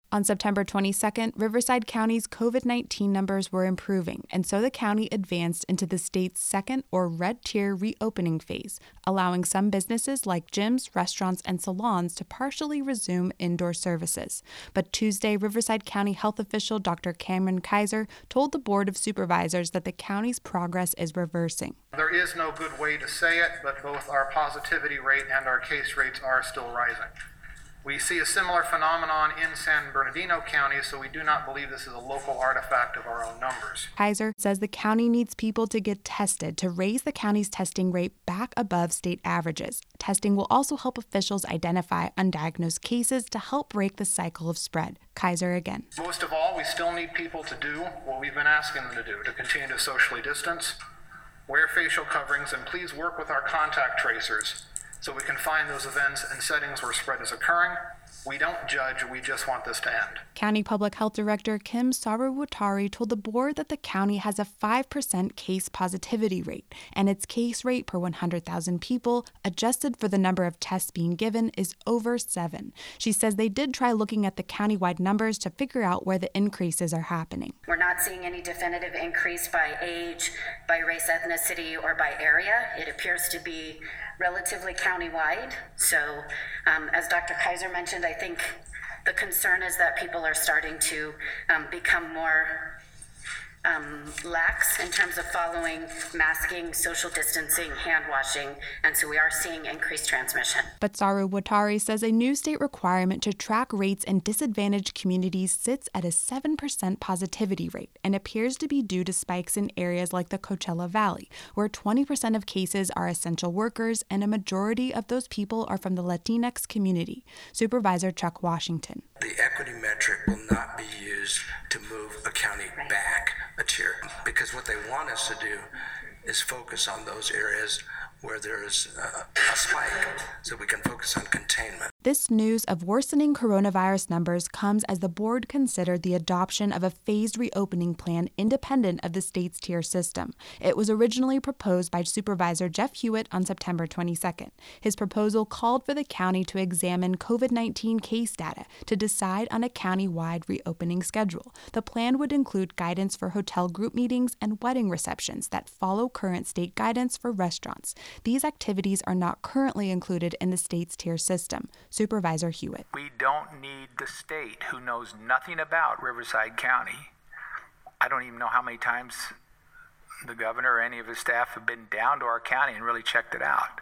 On September 22nd, Riverside County's COVID-19 numbers were improving, and so the county advanced into the state's second or red tier reopening phase, allowing some businesses like gyms, restaurants, and salons to partially resume indoor services. But Tuesday, Riverside County health official Dr. Cameron Kaiser told the Board of Supervisors that the county's progress is reversing. There is no good way to say it, but both our positivity rate and our case rates are still rising. We see a similar phenomenon in San Bernardino County, so we do not believe this is a local artifact of our own numbers. Kaiser says the county needs people to get tested to raise the county's testing rate back above state averages. Testing will also help officials identify undiagnosed cases to help break the cycle of spread. Kaiser again. Most of all, we still need people to do what we've been asking them to do, to continue to socially distance, wear facial coverings, and please work with our contact tracers so we can find those events and settings where spread is occurring. We don't judge, we just want this to end. County Public Health Director Kim Sarawatari told the board that the county has a 5% case positivity rate, and its case rate per 100,000 people, adjusted for the number of tests being given, is over 7. She says they did try looking at the countywide numbers to figure out where the increases are happening. We're not seeing any definitive increase by age, by race, ethnicity, or by area. It appears to be relatively countywide. So as Dr. Kaiser mentioned, I think the concern is that people are starting to become more lax in terms of following masking, social distancing, hand washing, and so we are seeing increased transmission. But Sarawatari says a new state requirement to track rates in disadvantaged communities sits at a 7% positivity rate and appears to be due to spikes in areas like the Coachella Valley, where 20% of cases are essential workers and a majority of those people are from the Latinx community. Supervisor Chuck Washington. The equity metric will not be used to move a county back a tier, because what they want us to do is focus on those areas where there's a spike, so we can focus on containment. This news of worsening coronavirus numbers comes as the board considered the adoption of a phased reopening plan independent of the state's tier system. It was originally proposed by Supervisor Jeff Hewitt on September 22nd. His proposal called for the county to examine COVID-19 case data to decide on a county-wide reopening schedule. The plan would include guidance for hotel group meetings and wedding receptions that follow current state guidance for restaurants. These activities are not currently included in the state's tier system. Supervisor Hewitt. We don't need the state, who knows nothing about Riverside County. I don't even know how many times the governor or any of his staff have been down to our county and really checked it out.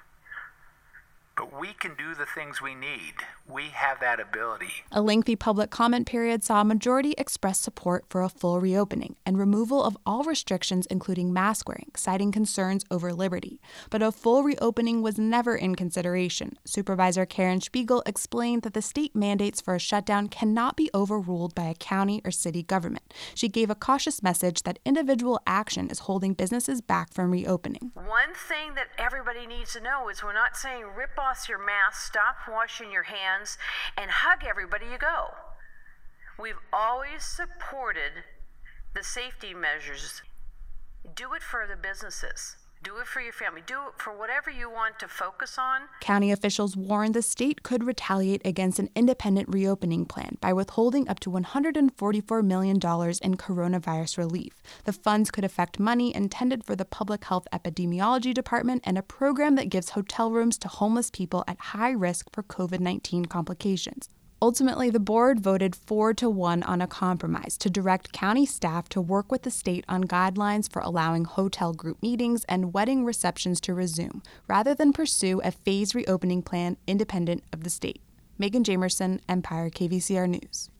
But we can do the things we need. We have that ability. A lengthy public comment period saw a majority express support for a full reopening and removal of all restrictions, including mask wearing, citing concerns over liberty. But a full reopening was never in consideration. Supervisor Karen Spiegel explained that the state mandates for a shutdown cannot be overruled by a county or city government. She gave a cautious message that individual action is holding businesses back from reopening. One thing that everybody needs to know is we're not saying rip off your mask, stop washing your hands, and hug everybody you go. We've always supported the safety measures. Do it for the businesses. Do it for your family. Do it for whatever you want to focus on. County officials warned the state could retaliate against an independent reopening plan by withholding up to $144 million in coronavirus relief. The funds could affect money intended for the Public Health Epidemiology Department and a program that gives hotel rooms to homeless people at high risk for COVID-19 complications. Ultimately, the board voted 4-1 on a compromise to direct county staff to work with the state on guidelines for allowing hotel group meetings and wedding receptions to resume, rather than pursue a phased reopening plan independent of the state. Megan Jamerson, Empire KVCR News.